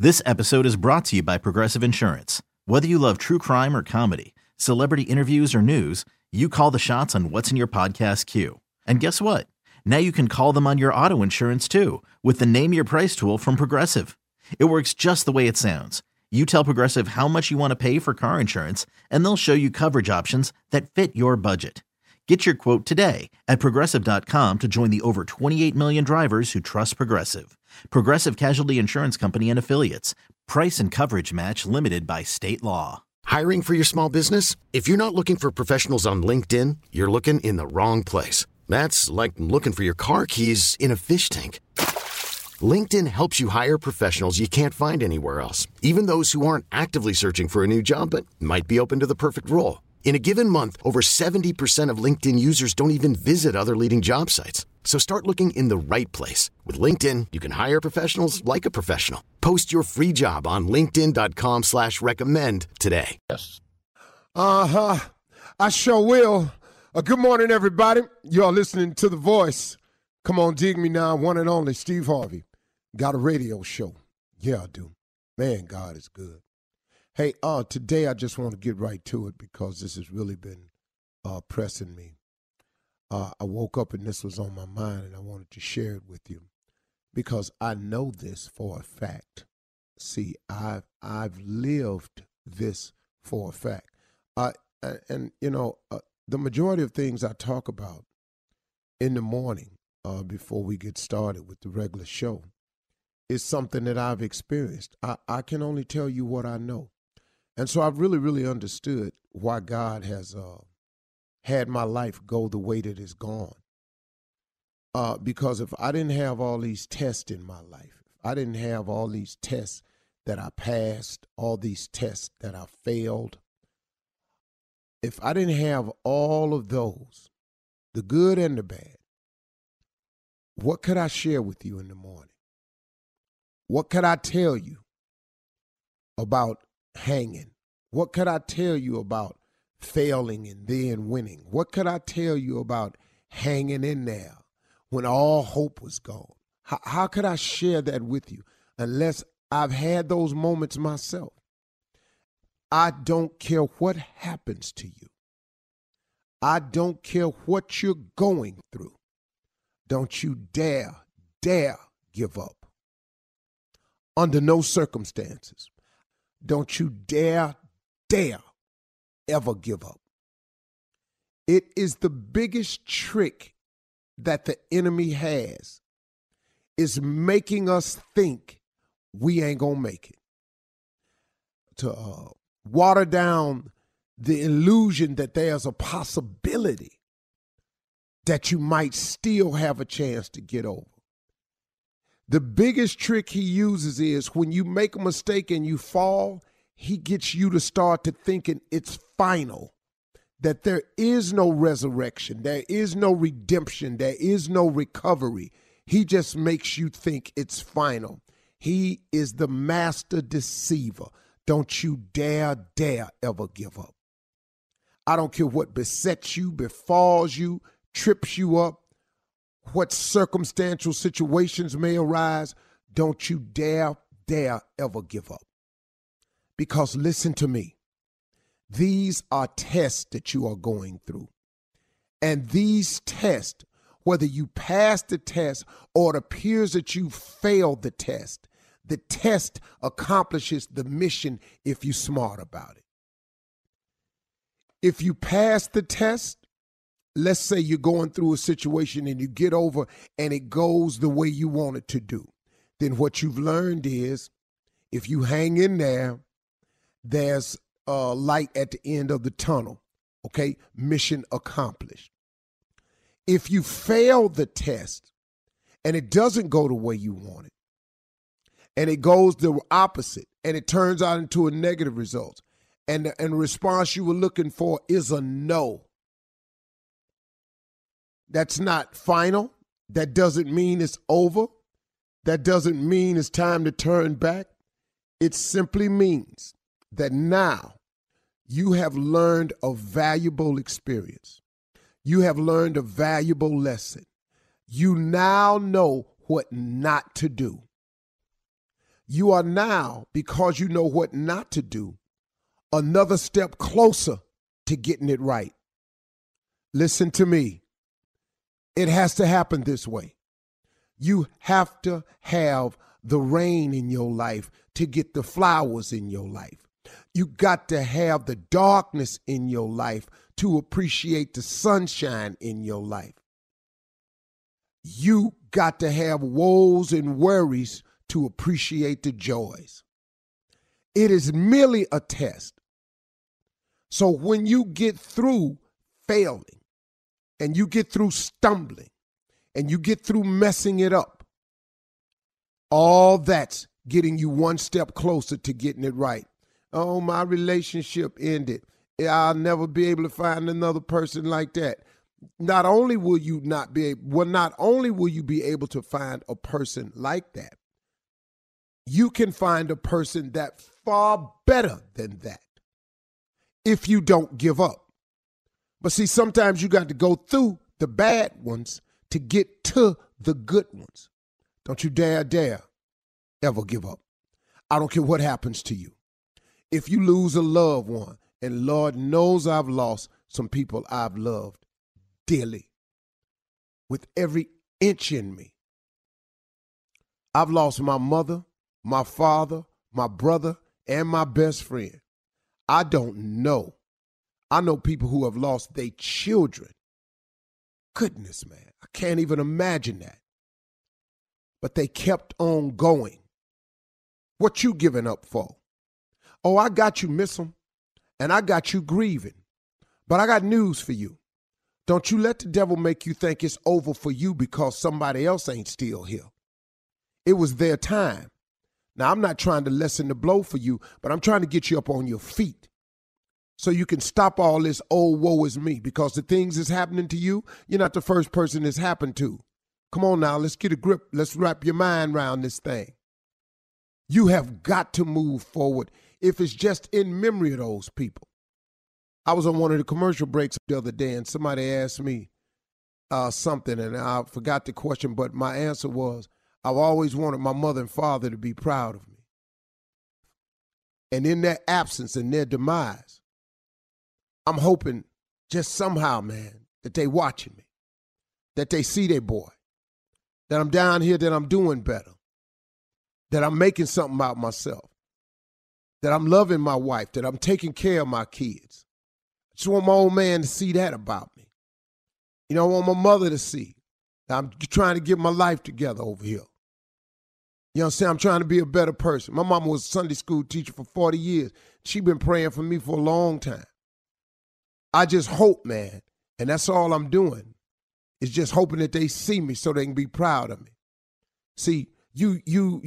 This episode is brought to you by Progressive Insurance. Whether you love true crime or comedy, celebrity interviews or news, you call the shots on what's in your podcast queue. And guess what? Now you can call them on your auto insurance too with the Name Your Price tool from Progressive. It works just the way it sounds. You tell Progressive how much you want to pay for car insurance, and they'll show you coverage options that fit your budget. Get your quote today at Progressive.com to join the over 28 million drivers who trust Progressive. Progressive Casualty Insurance Company and Affiliates. Price and coverage match limited by state law. Hiring for your small business? If you're not looking for professionals on LinkedIn, you're looking in the wrong place. That's like looking for your car keys in a fish tank. LinkedIn helps you hire professionals you can't find anywhere else, even those who aren't actively searching for a new job but might be open to the perfect role. In a given month, over 70% of LinkedIn users don't even visit other leading job sites. So start looking in the right place. With LinkedIn, you can hire professionals like a professional. Post your free job on linkedin.com/recommend today. Yes. I sure will. Good morning, everybody. You are listening to The Voice. Come on, dig me now. One and only Steve Harvey. Got a radio show. Yeah, I do. Man, God is good. Hey, today I just want to get right to it because this has really been pressing me. I woke up and this was on my mind and I wanted to share it with you because I know this for a fact. See, I've lived this for a fact. The majority of things I talk about in the morning before we get started with the regular show is something that I've experienced. I can only tell you what I know. And so I've really, really understood why God has had my life go the way that it's gone. Because if I didn't have all these tests in my life, if I didn't have all these tests that I passed, all these tests that I failed, if I didn't have all of those, the good and the bad, what could I share with you in the morning? What could I tell you about hanging? What could I tell you about failing and then winning? What could I tell you about hanging in there when all hope was gone? How could I share that with you unless I've had those moments myself? I don't care what happens to you. I don't care what you're going through. Don't you dare give up. Under no circumstances. Don't you dare ever give up. It is the biggest trick that the enemy has, is making us think we ain't gonna make it. To water down the illusion that there's a possibility that you might still have a chance to get over. The biggest trick he uses is when you make a mistake and you fall, he gets you to start to thinking it's final, that there is no resurrection, there is no redemption, there is no recovery. He just makes you think it's final. He is the master deceiver. Don't you dare ever give up. I don't care what besets you, befalls you, trips you up, what circumstantial situations may arise. Don't you dare ever give up. Because listen to me, these are tests that you are going through. And these tests, whether you pass the test or it appears that you failed the test accomplishes the mission if you're smart about it. If you pass the test, let's say you're going through a situation and you get over and it goes the way you want it to do, then what you've learned is if you hang in there, there's a light at the end of the tunnel, okay? Mission accomplished. If you fail the test and it doesn't go the way you want it, and it goes the opposite, and it turns out into a negative result, and the response you were looking for is a no, that's not final. That doesn't mean it's over. That doesn't mean it's time to turn back. It simply means that now you have learned a valuable experience. You have learned a valuable lesson. You now know what not to do. you are now, because you know what not to do, another step closer to getting it right. Listen to me. It has to happen this way. You have to have the rain in your life to get the flowers in your life. You got to have the darkness in your life to appreciate the sunshine in your life. You got to have woes and worries to appreciate the joys. It is merely a test. So when you get through failing, and you get through stumbling, and you get through messing it up, all that's getting you one step closer to getting it right. Oh, my relationship ended. I'll never be able to find another person like that. Not only will you be able to find a person like that, you can find a person that's far better than that if you don't give up. But see, sometimes you got to go through the bad ones to get to the good ones. Don't you dare ever give up. I don't care what happens to you. If you lose a loved one, and Lord knows I've lost some people I've loved dearly with every inch in me. I've lost my mother, my father, my brother, and my best friend. I don't know. I know people who have lost their children. Goodness, man, I can't even imagine that. But they kept on going. What you giving up for? Oh, I got you, miss them, and I got you grieving. But I got news for you. Don't you let the devil make you think it's over for you because somebody else ain't still here. It was their time. Now, I'm not trying to lessen the blow for you, but I'm trying to get you up on your feet so you can stop all this, oh, woe is me, because the things that's happening to you, you're not the first person it's happened to. Come on now, let's get a grip. Let's wrap your mind around this thing. You have got to move forward if it's just in memory of those people. I was on one of the commercial breaks the other day, and somebody asked me something, and I forgot the question, but my answer was, I've always wanted my mother and father to be proud of me. And in their absence and their demise, I'm hoping just somehow, man, that they watching me, that they see their boy, that I'm down here, that I'm doing better, that I'm making something out of myself, that I'm loving my wife, that I'm taking care of my kids. I just want my old man to see that about me. You know, I want my mother to see that I'm trying to get my life together over here. You know what I'm saying? I'm trying to be a better person. My mama was a Sunday school teacher for 40 years. She been praying for me for a long time. I just hope, man, and that's all I'm doing, is just hoping that they see me so they can be proud of me. See, you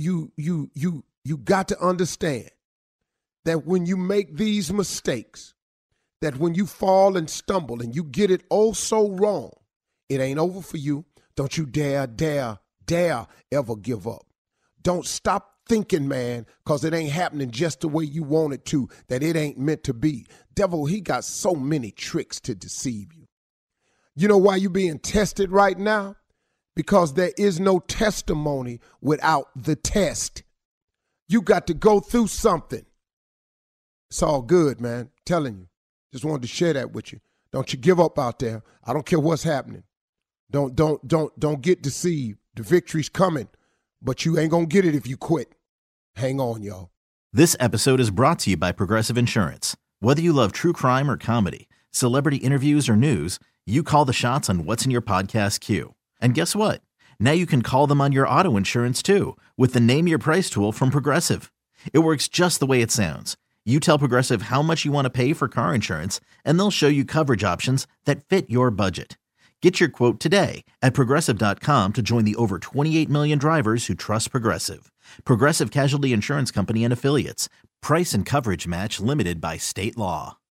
got to understand that when you make these mistakes, that when you fall and stumble and you get it oh so wrong, it ain't over for you. Don't you dare ever give up. Don't stop thinking, man, because it ain't happening just the way you want it to, that it ain't meant to be. Devil, he got so many tricks to deceive you. You know why you being tested right now? Because there is no testimony without the test. You got to go through something. It's all good, man. I'm telling you. Just wanted to share that with you. Don't you give up out there. I don't care what's happening. Don't get deceived. The victory's coming, but you ain't gonna get it if you quit. Hang on, y'all. This episode is brought to you by Progressive Insurance. Whether you love true crime or comedy, celebrity interviews or news, you call the shots on what's in your podcast queue. And guess what? Now you can call them on your auto insurance too with the Name Your Price tool from Progressive. It works just the way it sounds. You tell Progressive how much you want to pay for car insurance, and they'll show you coverage options that fit your budget. Get your quote today at Progressive.com to join the over 28 million drivers who trust Progressive. Progressive Casualty Insurance Company and Affiliates. Price and coverage match limited by state law.